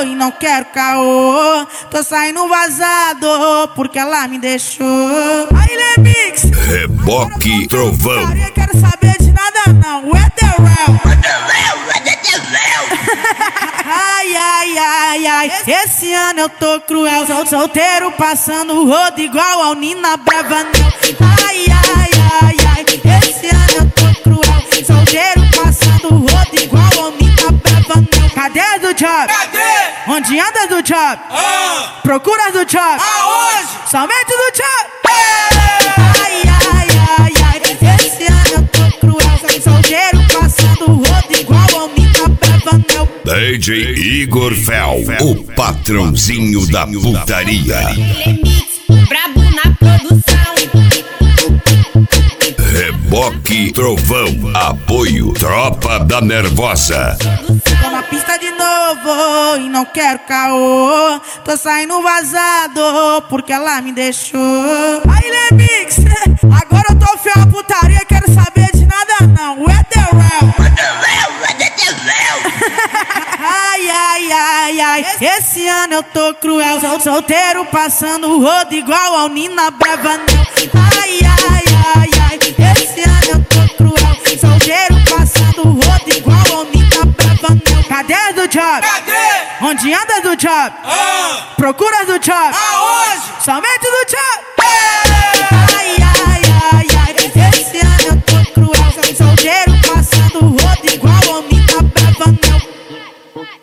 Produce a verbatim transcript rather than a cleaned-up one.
e não quero caô. Tô saindo vazado porque ela me deixou. Aí, Lemix, Reboque Trovão. Quero saber de nada não. Where the real? Ai, ai, ai, ai, esse ano eu tô cruel. Sol solteiro passando o rodo igual ao Nina Bravanel. Ai, ai, ai, ai, esse ano eu tô cruel. Solteiro passando o rodo igual ao Nina Bravanel. Cadê do job? Cadê? Onde anda do job? Ah. Procura do job? Aonde? Somente do job? Ei. Ai, ai, ai, ai, esse ano eu tô cruel. Solteiro passando o rodo igual ao Nina Bravanel. D J Igor Fel, o patrãozinho da putaria. Remix, brabo na produção. Reboque Trovão, apoio Tropa da Nervosa. Tô na pista de novo e não quero caô. Tô saindo vazado porque ela me deixou. Aí, Lemix, agora eu tô fiel à putaria. Quero saber de nada não. Where the real? Ai, ai, ai, ai, esse ano eu tô cruel. Sol solteiro passando o rodo igual ao Nina Bravanel. Ai, ai, ai, ai, esse ano eu tô cruel. Solteiro passando o rodo igual ao Nina Bravanel. Cadê do job? Cadê? Onde anda do job? Ah. Procura do job? Aonde? Somente do job? Ei. Ai, ai, ai, ai, esse ano eu tô cruel. Solteiro passando o rodo igual ao Nina Bravanel.